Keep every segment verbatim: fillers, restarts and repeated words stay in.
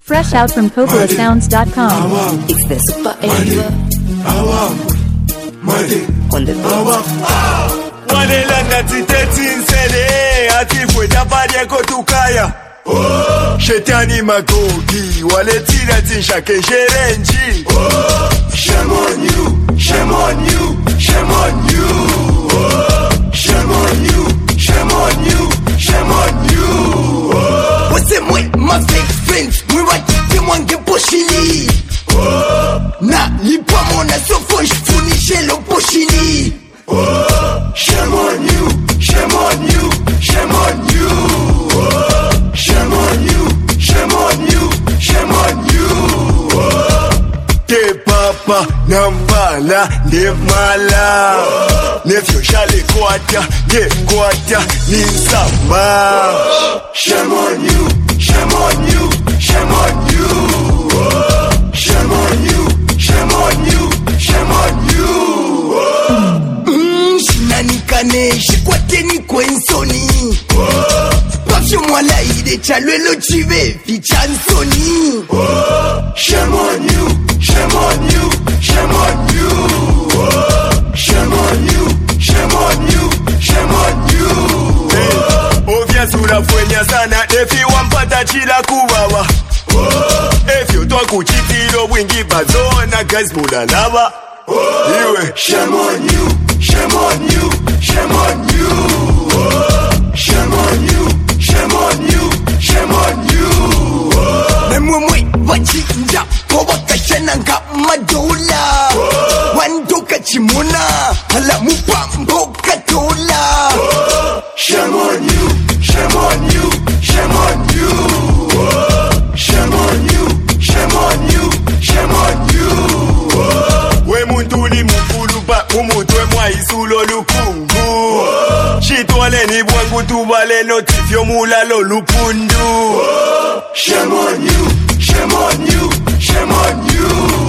Fresh out from Coppola Sounds dot com. It's the super Eva on the beat. Wanela nati thirteen sele ati fweta padia kotukaya. Shetani magogi waletira tinshake sherenji. Shame on you, shame on you, shame on you. Shame on you, shame on you, shame on you. What's it with my fake friends? We right to one get pushini. Na lipa mona so for funish lo pushini. Shame on you, shame on you, shame on you. Shame on you, shame on you, shame on you. Te papa nambala ne mala. Nefyo shale kwata, ye kwata ni nsamba. Shame on you, shame on you, shame on you. Shame on you, shame on you, shame on you. Mmm, shinanikane, shikwateni kwensoni. Pafyo mwala ide chalwe lo chive, fichansoni. Shame on you, shame on you, shame on you. Shame on you, shame on you, shame on you. Hey, ovya sura fwenya sana, defi wampata chila kuwawa. Efyo twa kuchitiro wingi bazona guys muda lava. Iwe shame on you, shame on you, shame on you. Shame on you, shame on you, shame on you. Memwe wachinja kowa kashana nga madola. Wandoka chimona hala mupambo katola. Shame on you, shame on you, shame on you. Shame on you, shame on you, shame on you. We muntu ni mukulu ba umuntu we mwaisulo lukungu. Chitwale ni bwangu tubale notifyo mula lo lupundu. Shame on you, shame on you, shame on you.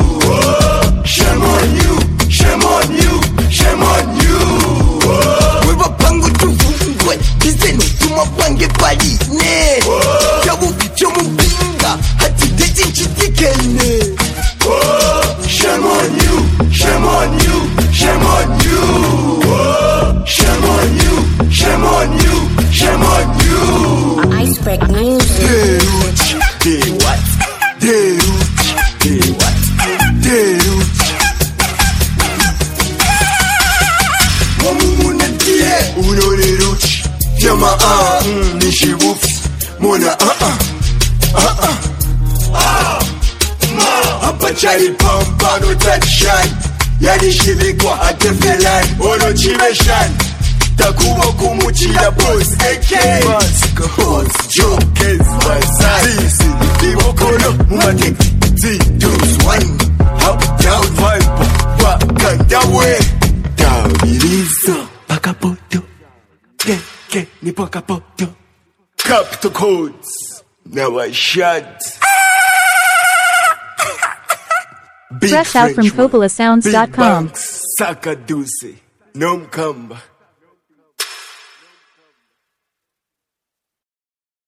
Shame on you, shame on you, shame on you. We wapangu tuvungwe, kizeni tumapange paline. Yawu ficho mupinga, hati deji nchitikene. Shame on you, shame on you, shame on you. Shame on you, shame on you, shame on you. Iceberg music. Deruch, de what? Deruch, de what? Deruch. Wamumuna die, Uno deruch, yama ah, mm, nishi whoops, mona ah ah, ah ah. Apachari pampa no touch shine. Yani shilikwa atefelan, ono chimeshan. Takubo kumuchila boss, A K Maska boss, jokers, masai. Sisi, ibokolo, umate, zi, dos, one. Up, down, vibe, wakanda we. Tawilizo, pakapoto. Ke, ke, ni pakapoto. Cap the codes, now I shot. Fresh out from Coppola Sounds dot com. Saka Dusi, Nom Kamba.